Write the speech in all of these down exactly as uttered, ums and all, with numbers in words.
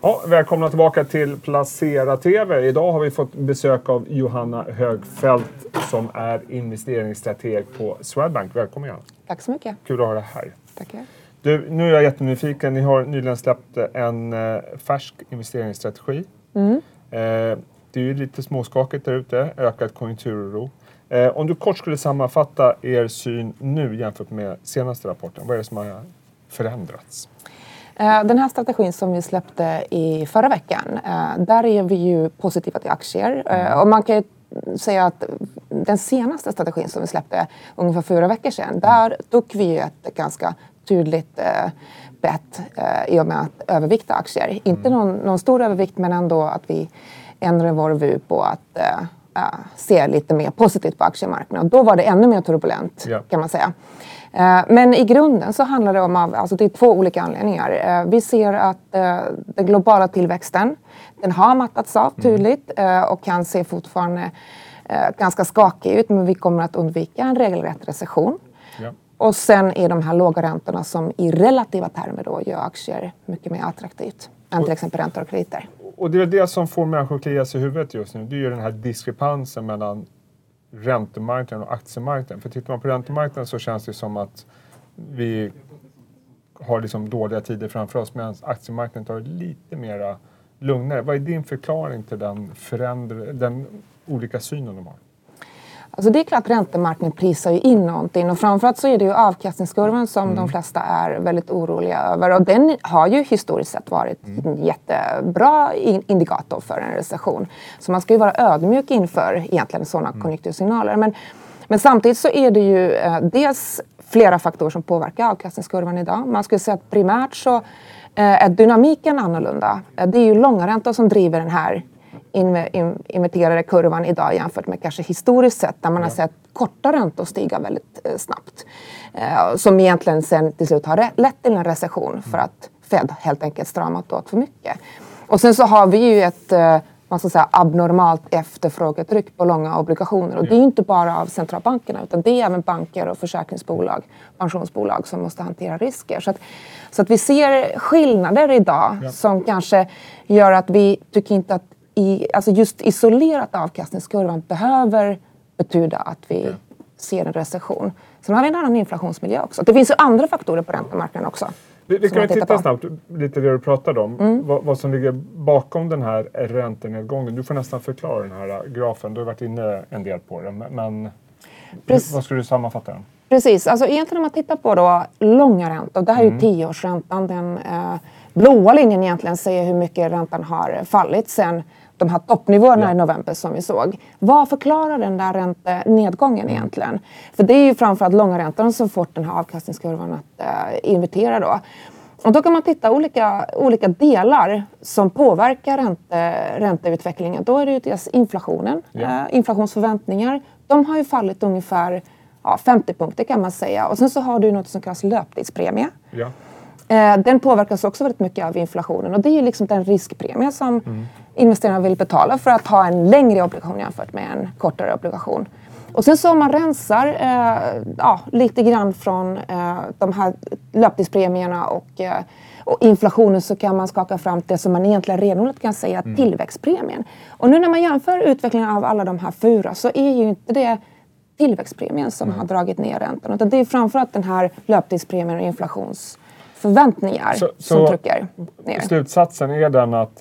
Ja, välkomna tillbaka till Placera T V. Idag har vi fått besök av Johanna Högfeldt som är investeringsstrateg på Swedbank. Välkommen igen. Tack så mycket. Kul att ha dig här. Tackar. Du, nu är jag jättenyfiken. Ni har nyligen släppt en eh, färsk investeringsstrategi. Mm. Eh, det är ju lite småskakigt där ute. Ökad konjunkturoro. Eh, om du kort skulle sammanfatta er syn nu jämfört med senaste rapporten. Vad är det som har förändrats? Den här strategin som vi släppte i förra veckan, där är vi ju positiva till aktier. Mm. Och man kan ju säga att den senaste strategin som vi släppte ungefär fyra veckor sedan, där tog vi ju ett ganska tydligt bett i och med att övervikta aktier. Mm. Inte någon, någon stor övervikt, men ändå att vi ändrade vår vy på att äh, se lite mer positivt på aktiemarknaden. Då var det ännu mer turbulent, yeah. kan man säga. Men i grunden så handlar det om, alltså det är två olika anledningar. Vi ser att den globala tillväxten, den har mattats av tydligt och kan se fortfarande ganska skakig ut, men vi kommer att undvika en regelrätt recession. Ja. Och sen är de här låga räntorna som i relativa termer då gör aktier mycket mer attraktivt än till exempel räntor och krediter. Och det är det som får människor att klia sig i huvudet just nu. Det är ju den här diskrepansen mellan räntemarknaden och aktiemarknaden. För tittar man på räntemarknaden så känns det som att vi har liksom dåliga tider framför oss, medan aktiemarknaden tar lite mera lugnare. Vad är din förklaring till den, förändr- den olika synen de har? Alltså det är klart att räntemarknaden prisar ju in någonting, och framförallt så är det ju avkastningskurvan som mm. de flesta är väldigt oroliga över, och den har ju historiskt sett varit mm. en jättebra indikator för en recession. Så man ska ju vara ödmjuk inför egentligen sådana mm. konjunktursignaler. Men, men samtidigt så är det ju eh, dels flera faktorer som påverkar avkastningskurvan idag. Man skulle säga att primärt så eh, är dynamiken annorlunda. Det är ju långa räntor som driver den här inverterade kurvan idag jämfört med kanske historiskt sett, där man ja. har sett korta räntor stiga väldigt eh, snabbt. Eh, som egentligen sen till slut har lett till en recession mm. för att Fed helt enkelt stramat åt för mycket. Och sen så har vi ju ett eh, man ska säga, abnormalt efterfrågetryck på långa obligationer. Och ja. det är ju inte bara av centralbankerna, utan det är även banker och försäkringsbolag, pensionsbolag som måste hantera risker. Så att, så att vi ser skillnader idag ja. som kanske gör att vi tycker inte att I, alltså just isolerat avkastningskurvan behöver betyda att vi ja. ser en recession. Sen har vi en annan inflationsmiljö också. Det finns ju andra faktorer på räntemarknaden också. Vi, vi kan ju titta på. snabbt lite det du pratade om. Mm. Vad, vad som ligger bakom den här räntenedgången. Du får nästan förklara den här grafen. Du har varit inne en del på den. Men Precis. vad skulle du sammanfatta den? Precis. Alltså egentligen om man tittar på då långa räntor. Det här är ju mm. tioårsräntan. Den eh, blåa linjen egentligen säger hur mycket räntan har fallit sen de här toppnivåerna ja. i november som vi såg. Vad förklarar den där räntenedgången mm. egentligen? För det är ju framförallt långa räntor som får den här avkastningskurvan att äh, invertera då. Och då kan man titta olika, olika delar som påverkar ränte, ränteutvecklingen. Då är det ju dels inflationen, ja. äh, inflationsförväntningar. De har ju fallit ungefär ja, femtio punkter kan man säga. Och sen så har du något som kallas löptidspremie. Ja. Den påverkas också väldigt mycket av inflationen, och det är ju liksom den riskpremie som mm. investerarna vill betala för att ha en längre obligation jämfört med en kortare obligation. Och sen så om man rensar eh, ja, lite grann från eh, de här löptidspremierna och, eh, och inflationen, så kan man skaka fram det som man egentligen renodlat kan säga mm. tillväxtpremien. Och nu när man jämför utvecklingen av alla de här fyra, så är ju inte det tillväxtpremien som mm. har dragit ner räntan, utan det är framförallt den här löptidspremien och inflations förväntningar så, som så trycker ner. Slutsatsen är den att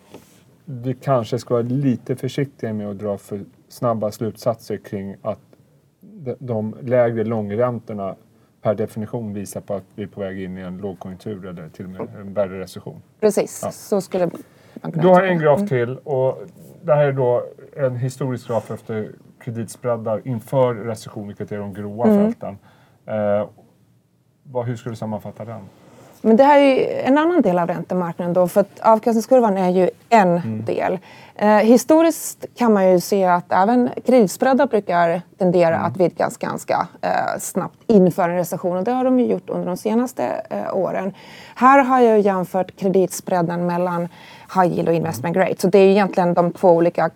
vi kanske ska vara lite försiktiga med att dra för snabba slutsatser kring att de, de lägre långräntorna per definition visar på att vi är på väg in i en lågkonjunktur eller till och med en värre recession. Precis, ja. så skulle man kunna. Du har en graf till, och det här är då en historisk graf efter kreditspreadar inför recession, vilket är de gråa mm. fälten. Eh, vad, hur skulle du sammanfatta den? Men det här är ju en annan del av räntemarknaden då, för att avkastningskurvan är ju en mm. del. Eh, historiskt kan man ju se att även kreditspreadar brukar tendera mm. att vidgas ganska eh, snabbt inför en recession, och det har de ju gjort under de senaste eh, åren. Här har jag jämfört kreditspreaden mellan high yield och investment grade, så det är ju egentligen de två olika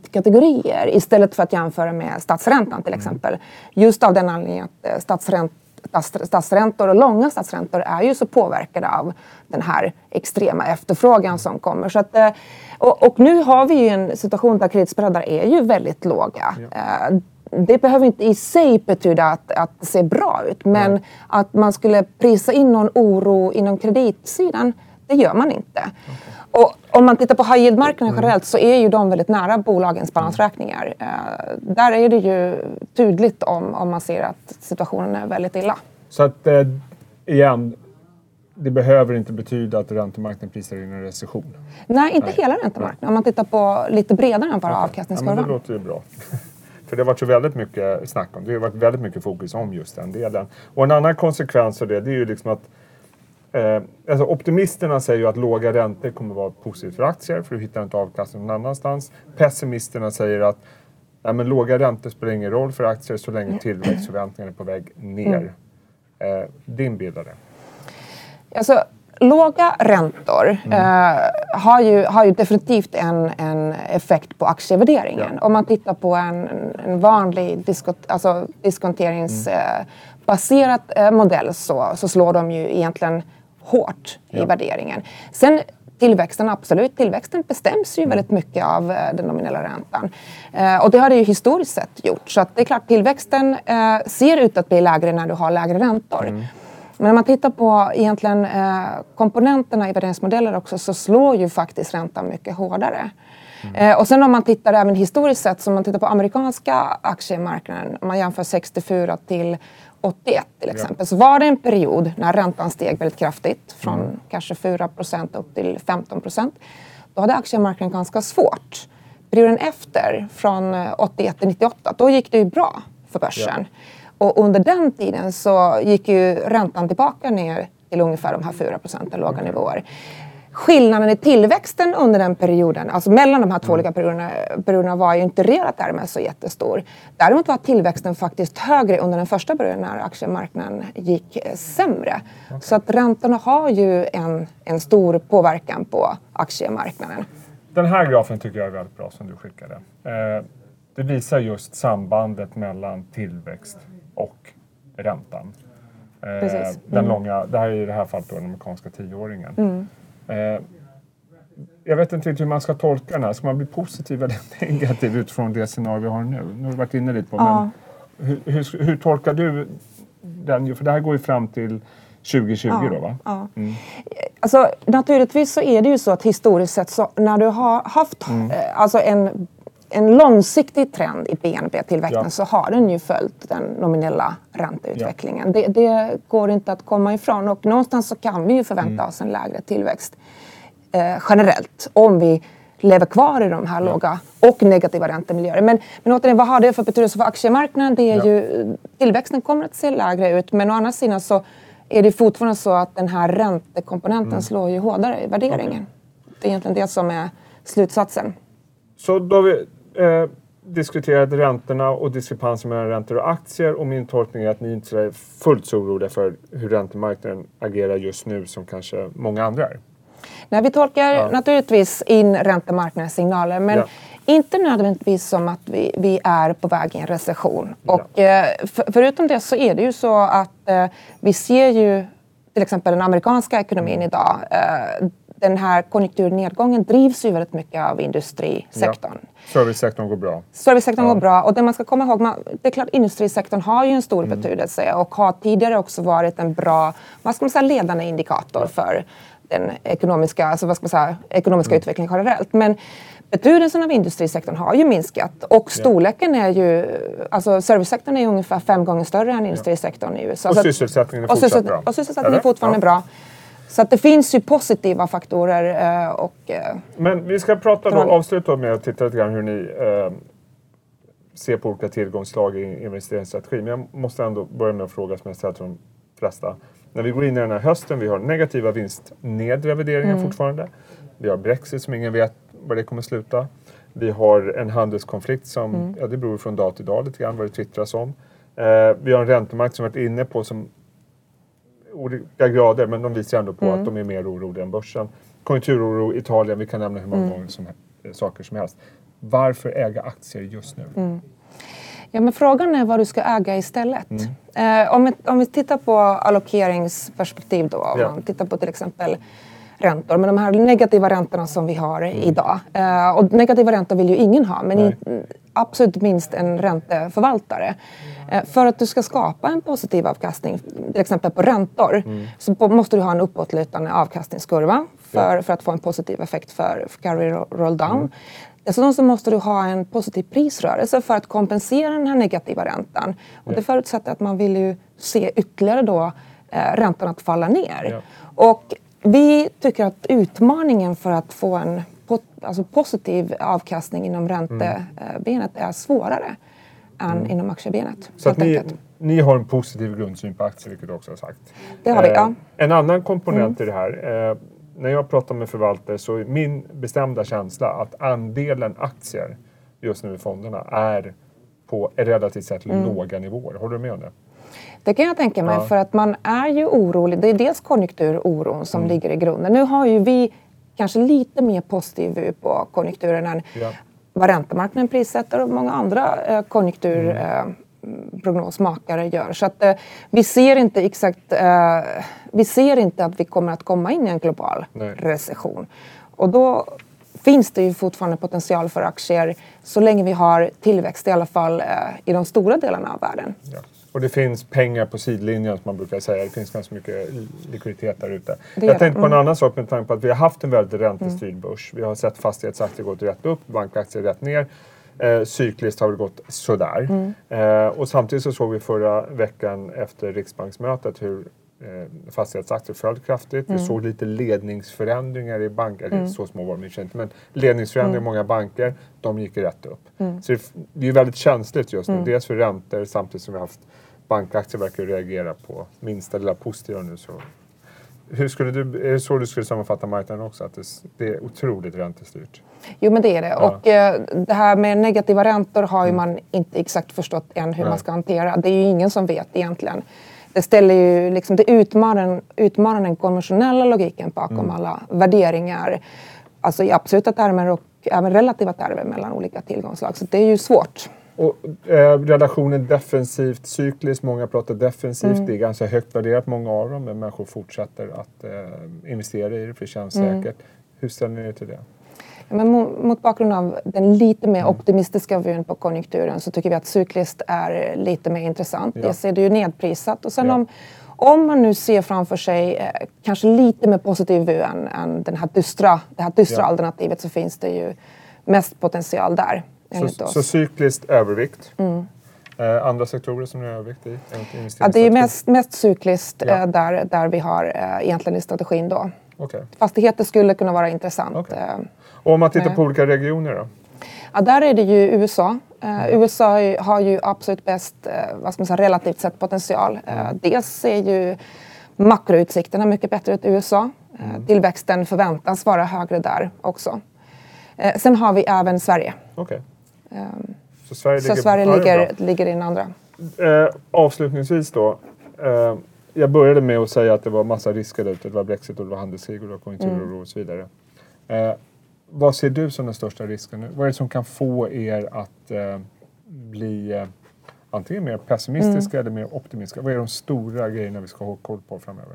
kreditkategorier istället för att jämföra med statsräntan till exempel. Mm. Just av den anledningen att eh, statsräntan statsräntor och långa statsräntor är ju så påverkade av den här extrema efterfrågan som kommer. Så att, och, och nu har vi ju en situation där kreditspreadar är ju väldigt låga. Ja. Det behöver inte i sig betyda att, att det ser bra ut, men Nej. att man skulle prisa in någon oro inom kreditsidan, det gör man inte. Okay. Och om man tittar på high yield-marknaden mm. generellt så är ju de väldigt nära bolagens balansräkningar. Mm. Uh, där är det ju tydligt om, om man ser att situationen är väldigt illa. Så att eh, igen, det behöver inte betyda att räntemarknaden prisar in en recession? Nej, inte Nej. hela räntemarknaden. Om man tittar på lite bredare än bara okay. avkastningskurvan. Ja, men det låter ju bra. För det har varit så väldigt mycket snack om, det har varit väldigt mycket fokus om just den delen. Och en annan konsekvens av det, det är ju liksom att eh, alltså optimisterna säger ju att låga räntor kommer att vara positivt för aktier, för du hittar inte avkastning någon annanstans. Pessimisterna säger att ja, men låga räntor spelar ingen roll för aktier så länge tillväxtförväntningarna är på väg ner. Mm. Eh, din bild av det? Alltså, låga räntor mm. eh, har, ju, har ju definitivt en, en effekt på aktievärderingen. Ja. Om man tittar på en, en vanlig diskont, alltså diskonteringsbaserad mm. eh, modell så, så slår de ju egentligen hårt ja. i värderingen. Sen tillväxten, absolut. Tillväxten bestäms ju mm. väldigt mycket av eh, den nominella räntan. Eh, och det har det ju historiskt sett gjort. Så att det är klart, tillväxten eh, ser ut att bli lägre när du har lägre räntor. Mm. Men om man tittar på egentligen eh, komponenterna i värderingsmodeller också så slår ju faktiskt räntan mycket hårdare. Mm. Eh, och sen om man tittar även historiskt sett, så om man tittar på amerikanska aktiemarknaden, om man jämför sextiofyra till åttioett till exempel, ja. så var det en period när räntan steg väldigt kraftigt från mm. kanske fyra procent upp till femton procent. Då hade aktiemarknaden ganska svårt. Perioden efter, från åttioett till nittioåtta, då gick det ju bra för börsen. Ja. Och under den tiden så gick ju räntan tillbaka ner till ungefär de här fyra procenten låga nivåer. Skillnaden i tillväxten under den perioden, alltså mellan de här två olika perioderna, perioderna var ju inte relat därmed så jättestor. Däremot var tillväxten faktiskt högre under den första perioden när aktiemarknaden gick sämre. Okay. Så att räntorna har ju en, en stor påverkan på aktiemarknaden. Den här grafen tycker jag är väldigt bra som du skickade. Eh, det visar just sambandet mellan tillväxt och räntan. Eh, Precis. Den Mm. långa, det här är i det här fallet då den amerikanska tioåringen. Mm. Eh, jag vet inte hur man ska tolka den här. Ska man bli positiv eller negativ utifrån det scenario vi har nu? Nu har du varit inne lite på, ja. men hur, hur, hur tolkar du den? För det här går ju fram till tjugo tjugo ja. då, va? Ja. Mm. Alltså, naturligtvis så är det ju så att historiskt sett så när du har haft mm. eh, alltså en En långsiktig trend i B N P-tillväxten ja. så har den ju följt den nominella ränteutvecklingen. Ja. Det, det går inte att komma ifrån, och någonstans så kan vi ju förvänta mm. oss en lägre tillväxt eh, generellt om vi lever kvar i de här ja. låga och negativa räntemiljöer. Men, men återigen, vad har det för betydelse för aktiemarknaden? Det är ja. ju, tillväxten kommer att se lägre ut, men å andra sidan så är det fortfarande så att den här räntekomponenten mm. slår ju hårdare i värderingen. Okay. Det är egentligen det som är slutsatsen. Så då har vi eh, diskuterat räntorna och diskrepansen mellan räntor och aktier, och min tolkning är att ni inte är fullt så oroliga för hur räntemarknaden agerar just nu som kanske många andra är. Nej, vi tolkar ja. naturligtvis in räntemarknadens signaler, men ja. inte nödvändigtvis som att vi, vi är på väg i en recession. Ja. Och eh, för, förutom det så är det ju så att eh, vi ser ju till exempel den amerikanska ekonomin mm. idag. Eh, Den här konjunkturnedgången drivs ju väldigt mycket av industrisektorn. Ja. Servicesektorn går bra. Servicesektorn ja. går bra. Och det man ska komma ihåg, man, det är klart industrisektorn har ju en stor mm. betydelse och har tidigare också varit en bra, vad ska man säga, ledande indikator ja. för den ekonomiska, alltså vad ska man säga, ekonomiska mm. utvecklingen generellt. Men betydelsen av industrisektorn har ju minskat, och storleken är ju, alltså servicesektorn är ju ungefär fem gånger större än industrisektorn i U S A. Och sysselsättningen är fortsatt bra. Och sysselsättningen är fortfarande ja. bra. Så att det finns ju positiva faktorer eh, och... Eh, Men vi ska prata då, avsluta med att titta lite grann hur ni eh, ser på olika tillgångslag i investeringsstrategin. Men jag måste ändå börja med att fråga som jag ställt till de flesta. När vi går in i den här hösten, vi har negativa vinstnedrevideringar mm. fortfarande. Vi har Brexit som ingen vet var det kommer sluta. Vi har en handelskonflikt som, mm. ja det beror från dag till dag lite grann vad det twittras om. Eh, vi har en räntemarknad som varit inne på som olika grader, men de visar ändå på mm. att de är mer oroliga än börsen. Konjunkturoro i Italien, vi kan nämna hur många mm. gånger som, saker som helst. Varför äga aktier just nu? Mm. Ja, men frågan är vad du ska äga istället. Mm. Eh, om, vi, om vi tittar på allokeringsperspektiv då, om ja. man tittar på till exempel räntor, med de här negativa räntorna som vi har mm. idag. Eh, och negativa räntor vill ju ingen ha, men i, absolut minst en ränteförvaltare. Eh, för att du ska skapa en positiv avkastning, till exempel på räntor, mm. så på, måste du ha en uppåtlutande avkastningskurva för, ja. för att få en positiv effekt för, för carry roll down. Mm. Dessutom så måste du ha en positiv prisrörelse för att kompensera den här negativa räntan. Och det förutsätter att man vill ju se ytterligare då eh, räntan att falla ner. Ja. Och vi tycker att utmaningen för att få en po- alltså positiv avkastning inom räntebenet är svårare än mm. inom aktiebenet. Så att ni, ni har en positiv grundsyn på aktier, vilket du också har sagt. Det har vi, eh, ja. En annan komponent mm. i det här. Eh, när jag pratar med förvaltare så är min bestämda känsla att andelen aktier just nu i fonderna är på relativt sett mm. låga nivåer. Håller du med om det? Det kan jag tänka mig, ja. för att man är ju orolig. Det är dels konjunkturoron som mm. ligger i grunden. Nu har ju vi kanske lite mer positiv vy på konjunkturen än ja. vad räntemarknaden prissätter och många andra eh, konjunktur... Mm. Eh, prognosmakare gör. Så att eh, vi ser inte exakt eh, vi ser inte att vi kommer att komma in i en global Nej. recession. Och då finns det ju fortfarande potential för aktier så länge vi har tillväxt i alla fall eh, i de stora delarna av världen. Ja. Och det finns pengar på sidlinjen som man brukar säga. Det finns ganska mycket likviditet där ute. Det Jag tänkte på en mm. annan sak med tanke på att vi har haft en väldigt räntestyrd mm. börs. Vi har sett fastighetsaktier gått rätt upp, bankaktier rätt ner. Eh, cykliskt har det gått sådär. Mm. Eh, och samtidigt så såg vi förra veckan efter riksbanksmötet hur eh, fastighetsaktier föll kraftigt. Mm. Vi såg lite ledningsförändringar i banker. Mm. Så små var de inte, men ledningsförändringar i mm. många banker, de gick rätt upp. Mm. Så det, det är väldigt känsligt just nu. Mm. Dels för räntor samtidigt som vi har haft bankaktier verkar reagera på minsta lilla positiva nu. Så. Hur skulle du, är det så du skulle sammanfatta marknaden också? Att det, det är otroligt räntestyrt? Jo, men det är det. Ja. Och eh, det här med negativa räntor har ju man inte exakt förstått än hur Nej. man ska hantera. Det är ju ingen som vet egentligen. Det ställer ju liksom, det utmanar, utmanar den konventionella logiken bakom mm. alla värderingar. Alltså i absoluta termer och även relativa termer mellan olika tillgångsslag. Så det är ju svårt. Och eh, relationen defensivt, cykliskt, många pratar defensivt, mm. det är ganska högt värderat många av dem, men människor fortsätter att eh, investera i det för det känns mm. säkert. Hur ställer ni er till det? Men mot, mot bakgrund av den lite mer mm. optimistiska vyn på konjunkturen så tycker vi att cykliskt är lite mer intressant. Ja. Jag ser det ju nedprisat och sen ja. om, om man nu ser framför sig eh, kanske lite mer positiv vy än, än den här dystra, det här dystra ja. alternativet så finns det ju mest potential där. Så, så cykliskt övervikt. Mm. Eh, andra sektorer som ni har övervikt i? Ja, det är mest, mest cykliskt ja. eh, där, där vi har eh, egentligen i strategin då. Okay. Fastigheter skulle kunna vara intressant. Okay. Eh, Och om man tittar med, på olika regioner då? Ja, där är det ju U S A. Eh, mm. U S A har ju absolut bäst, eh, vad ska man säga, relativt sett potential. Mm. Eh, dels ser ju makroutsikterna mycket bättre ut i U S A. Eh, mm. Tillväxten förväntas vara högre där också. Eh, sen har vi även Sverige. Okay. Um, så Sverige, så ligger, Sverige ligger, ligger i den andra. Eh, avslutningsvis då. Eh, jag började med att säga att det var massa risker där ute. Det var Brexit och det var handelskrig och det var konjunkturoro mm. och så vidare. Eh, vad ser du som den största risken nu? Vad är det som kan få er att eh, bli eh, antingen mer pessimistiska mm. eller mer optimistiska? Vad är de stora grejerna vi ska ha koll på framöver?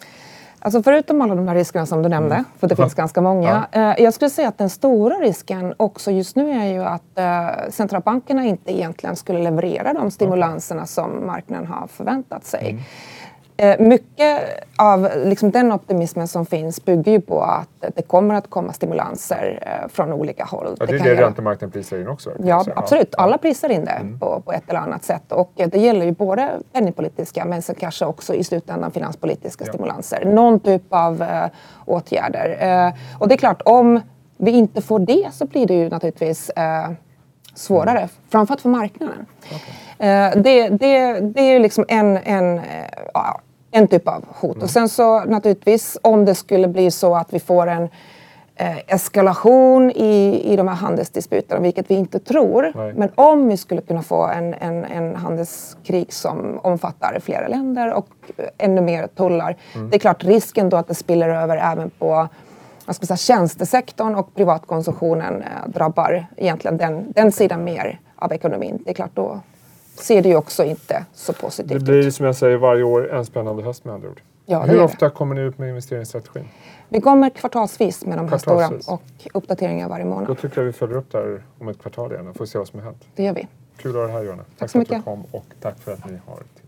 Alltså förutom alla de här riskerna som du nämnde, mm. för det finns ganska många. Ja. Eh, jag skulle säga att den stora risken också just nu är ju att eh, centralbankerna inte egentligen skulle leverera de stimulanserna okay. som marknaden har förväntat sig. Mm. Eh, mycket av liksom, den optimismen som finns bygger ju på att det kommer att komma stimulanser eh, från olika håll. Ja, det är det, det räntemarknaden prisar in också? Ja, absolut. Alla prisar in det mm. på, på ett eller annat sätt. Och eh, det gäller ju både penningpolitiska men så kanske också i slutändan finanspolitiska ja. stimulanser. Någon typ av eh, åtgärder. Eh, och det är klart, om vi inte får det så blir det ju naturligtvis eh, svårare. Mm. Framförallt för marknaden. Okay. Eh, det, det, det är ju liksom en... en eh, En typ av hot. Mm. Och sen så naturligtvis om det skulle bli så att vi får en eh, eskalation i, i de här handelsdisputerna, vilket vi inte tror. Nej. Men om vi skulle kunna få en, en, en handelskrig som omfattar flera länder och ännu mer tullar. Mm. Det är klart risken då att det spiller över även på vad ska man säga, tjänstesektorn och privatkonsumtionen eh, drabbar egentligen den, den sidan mer av ekonomin. Det är klart då ser det ju också inte så positivt Det blir ut. som jag säger varje år en spännande höst med andra ord. Ja, det Hur gör ofta kommer ni ut med investeringsstrategin? Vi kommer kvartalsvis med de här Kvartalsvis. stora och uppdateringar varje Då månad. tycker jag vi följer upp där om ett kvartal igen och får se vad som har hänt. Det gör vi. Kul att ha dig här, Johanna. Tack så för att du mycket. kom och tack för att ni har tittat.